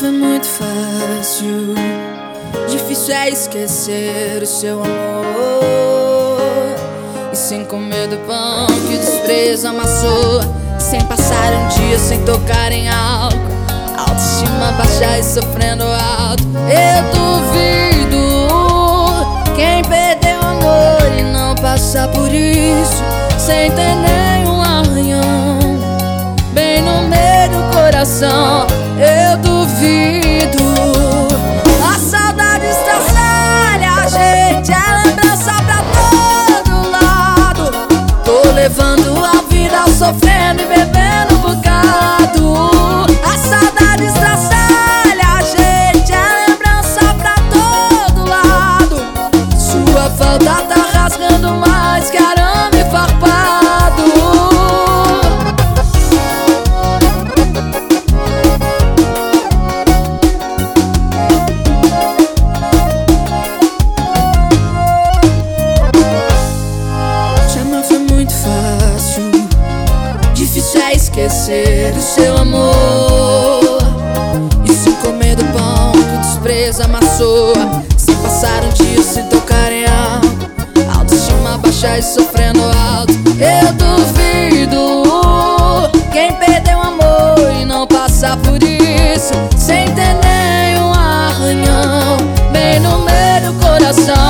foi muito fácil. Difícil é esquecer o seu amor. E sem comer do pão que o desprezo amassou. Sem passar um dia sem tocar em álcool. Autoestima baixa e sofrendo alto. Eu duvido quem perdeu o amor e não passar por isso sem ter nenhum arranhão bem no meio do coração. Eu duvido. A saudade estraçalha a gente, é lembrança pra todo lado. Tô levando a vida sofrendo e bebendo um bocado. A saudade estraçalha a gente, é lembrança pra todo lado. Sua falta tá rasgando mais que arame farpado. Te amar foi muito fácil. Difícil é esquecer o seu amor. E sem comer do pão que o desprezo amassou. Sem passar um dia sem tocar em álcool. Autoestima baixa e sofrendo alto. Eu duvido quem perdeu o amor e não passar por isso sem ter nenhum arranhão bem no meio do coração.